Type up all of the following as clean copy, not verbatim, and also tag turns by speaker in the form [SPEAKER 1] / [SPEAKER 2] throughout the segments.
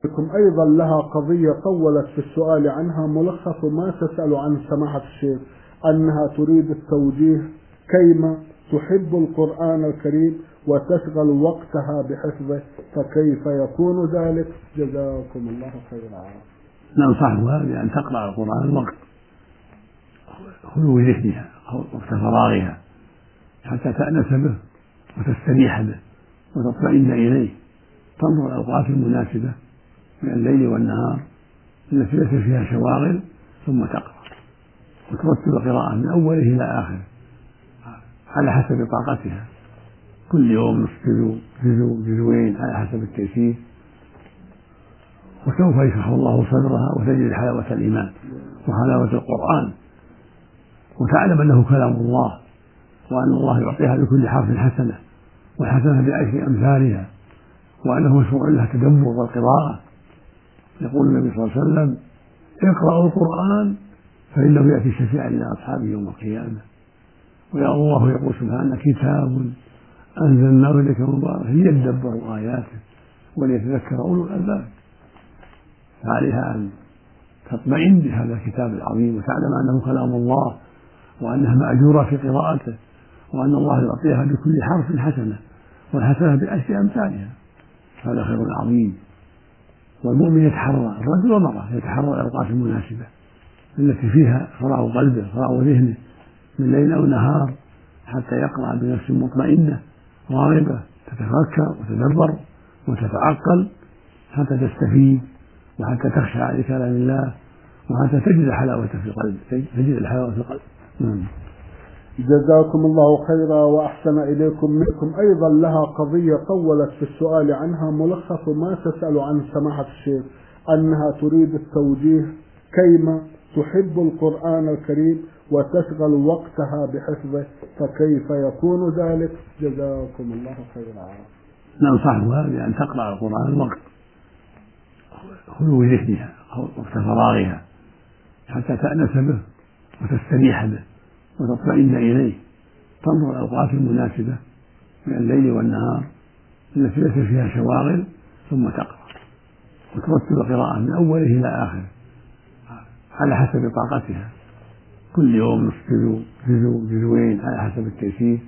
[SPEAKER 1] أيضا لها قضية طولت في السؤال عنها. ملخص ما تسأل عن سماحة الشيخ أنها تريد التوجيه كيما تحب القرآن الكريم وتشغل وقتها بحفظه، فكيف يكون ذلك؟ جزاكم الله خيرا.
[SPEAKER 2] ننصحها بأن تقرأ القرآن وقت خلو ذهنها أو وقت فراغها حتى تأنس به وتستريح به وتطمئن إليه، تنظر الأوقات المناسبة من الليل والنهار التي ليس فيها شواغل، ثم تقرأ وترتب القراءة من أوله إلى آخره على حسب طاقتها، كل يوم نصف جزء جزوين على حسب التيسير، وسوف يشرح الله صدرها وتجد حلاوة الإيمان وحلاوة القرآن، وتعلم أنه كلام الله، وأن الله يعطيها بكل حرف حسنة والحسنة بعشر أمثالها، وأنه مشروع لها التدبر والقراءة. يقول النبي صلى الله عليه وسلم: اقرأوا القرآن فإنه يأتي شفيعا لأصحابه يوم القيامة. ويا الله يقول سبحانه: كتاب أنزلناه إليك مبارك ليدبروا آياته وليتذكر أولو الألباب. فعليها أن تطمئن بهذا الكتاب العظيم وتعلم أنه كلام الله، وأنها مأجورة في قراءته، وأن الله يعطيها بكل حرف حسنة والحسنة بعشر أمثالها. هذا خير عظيم. والمؤمن يتحرى، الرجل والمرأة يتحرى الأوقات المناسبة التي فيها فراغ قلبه فراغ ذهنه من ليل أو نهار، حتى يقرأ بنفس مطمئنة راغبة تتفكر وتدبر وتتعقل، حتى تستفيد وحتى تخشع لكلام الله وحتى تجد حلاوة في القلب، تجد الحلاوة في القلب.
[SPEAKER 1] جزاكم الله خيرا وأحسن إليكم. منكم أيضا لها قضية طولت في السؤال عنها. ملخص ما تسأل عن سماحة الشيخ أنها تريد التوجيه كيما تحب القرآن الكريم وتشغل وقتها بحفظه، فكيف يكون ذلك؟ جزاكم الله خيرا.
[SPEAKER 2] ننصحها بأن تقرأ القرآن وقت خلو ذهنها أو وقت فراغها حتى تأنس به وتستريح به وتطمئن إليه، تنظر الأوقات المناسبة من الليل والنهار التي ليس فيها شواغل، ثم تقرأ وترتب القراءة من أوله إلى آخره على حسب طاقتها، كل يوم نصف جزء جزوين على حسب التيسير،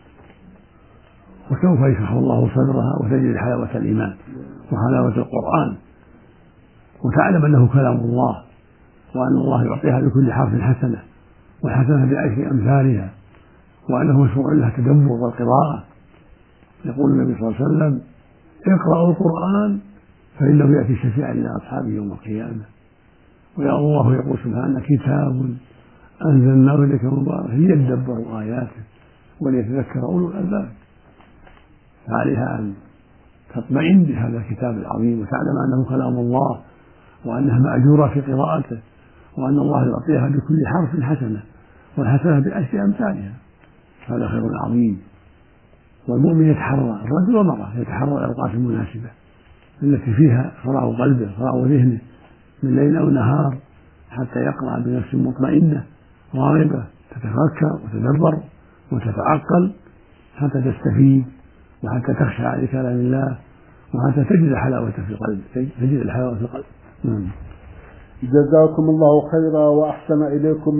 [SPEAKER 2] وسوف يشرح الله صدرها وتجد حلاوة الإيمان وحلاوة القرآن، وتعلم أنه كلام الله، وأن الله يعطيها بكل حرف حسنة والحسنة بعشر أمثالها، وأنه مشروع لها التدبر والقراءة. يقول النبي صلى الله عليه وسلم: اقرأوا القرآن فإنه يأتي شفيعا لأصحابه يوم القيامة. ويا الله يقول سبحانه: كتاب أنزلناه إليك مبارك ليدبروا آياته وليتذكر أولو الألباب. فعليها أن تطمئن بهذا الكتاب العظيم وتعلم أنه كلام الله، وأنها مأجورة في قراءته، وأن الله يعطيها بكل حرف حسنة والحسنة بعشر أمثالها. هذا خير عظيم. والمؤمن يتحرى، الرجل والمرأة يتحرى الأوقات المناسبة التي فيها فراغ قلبه فراغ ذهنه من ليل أو نهار، حتى يقرأ بنفس مطمئنة راغبة تتفكر وتدبر وتتعقل، حتى تستفيد وحتى تخشع لكلام الله وحتى تجد حلاوة في القلب، تجد الحلاوة في القلب.
[SPEAKER 1] جزاكم الله خيرا وأحسن إليكم.